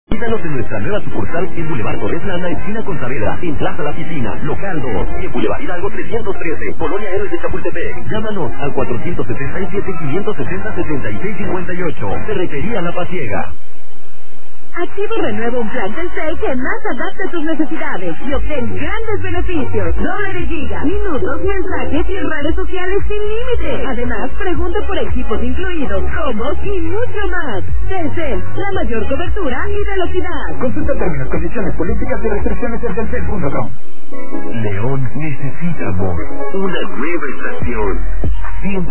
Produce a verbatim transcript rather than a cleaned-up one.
Visítanos en nuestra nueva sucursal en Boulevard Torres Landa, esquina con Saavedra, en Plaza La Piscina, local dos, y en Boulevard Hidalgo trescientos trece, Colonia Héroes de Chapultepec. Llámanos al cuatro setenta y siete, quinientos sesenta, setenta y seis cincuenta y ocho. Ferretería La Pasiega. Activo renueva un plan Telcel que más adapte a tus necesidades y obtén grandes beneficios. Doble de giga, minutos, mensajes y redes sociales sin límite. Además, pregunta por equipos incluidos, combos y mucho más. Telcel, la mayor cobertura y velocidad. Consulta términos, condiciones, políticas y restricciones en telcel punto com. León necesita amor. Una nueva estación. Siempre